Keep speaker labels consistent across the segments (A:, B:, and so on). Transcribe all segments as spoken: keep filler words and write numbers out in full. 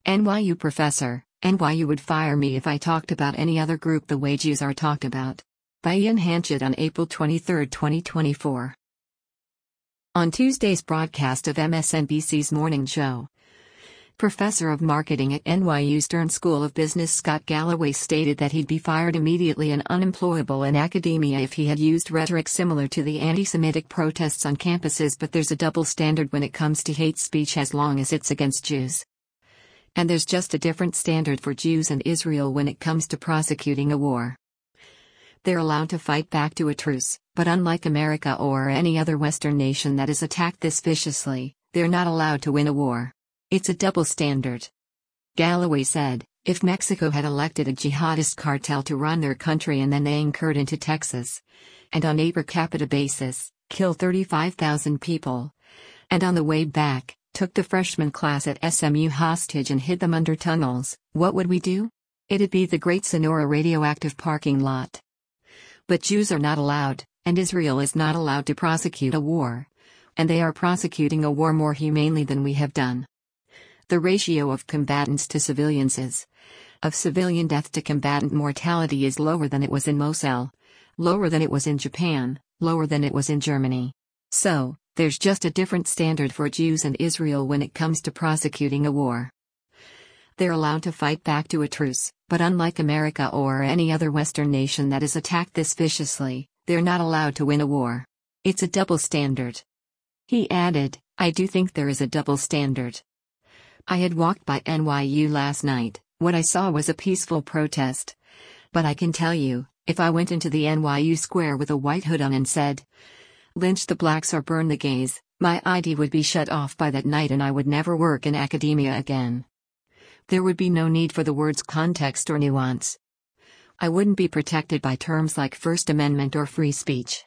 A: N Y U professor, N Y U would fire me if I talked about any other group the way Jews are talked about. By Ian Hanchett on April twenty-third, twenty twenty-four. On Tuesday's broadcast of M S N B C's Morning Show, Professor of Marketing at N Y U Stern School of Business Scott Galloway stated that he'd be fired immediately and unemployable in academia if he had used rhetoric similar to the anti-Semitic protests on campuses, but there's a double standard when it comes to hate speech as long as it's against Jews. And there's just a different standard for Jews and Israel when it comes to prosecuting a war. They're allowed to fight back to a truce, but unlike America or any other Western nation that is attacked this viciously, they're not allowed to win a war. It's a double standard. Galloway said, if Mexico had elected a jihadist cartel to run their country and then they anchored into Texas, and on a per capita basis, kill thirty-five thousand people, and on the way back, took the freshman class at S M U hostage and hid them under tunnels, what would we do? It'd be the Great Sonora radioactive parking lot. But Jews are not allowed, and Israel is not allowed to prosecute a war. And they are prosecuting a war more humanely than we have done. The ratio of combatants to civilians is, of civilian death to combatant mortality is lower than it was in Mosul, lower than it was in Japan, lower than it was in Germany. So, there's just a different standard for Jews and Israel when it comes to prosecuting a war. They're allowed to fight back to a truce, but unlike America or any other Western nation that is attacked this viciously, they're not allowed to win a war. It's a double standard. He added, I do think there is a double standard. I had walked by N Y U last night. What I saw was a peaceful protest. But I can tell you, if I went into the N Y U square with a white hood on and said, lynch the blacks or burn the gays, my I D would be shut off by that night and I would never work in academia again. There would be no need for the words context or nuance. I wouldn't be protected by terms like First Amendment or free speech.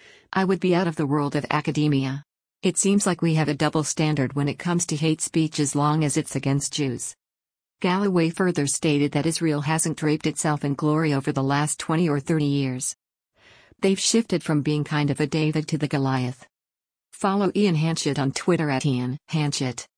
A: I would be out of the world of academia. It seems like we have a double standard when it comes to hate speech as long as it's against Jews. Galloway further stated that Israel hasn't draped itself in glory over the last twenty or thirty years. They've shifted from being kind of a David to the Goliath. Follow Ian Hanchett on Twitter at Ian Hanchett.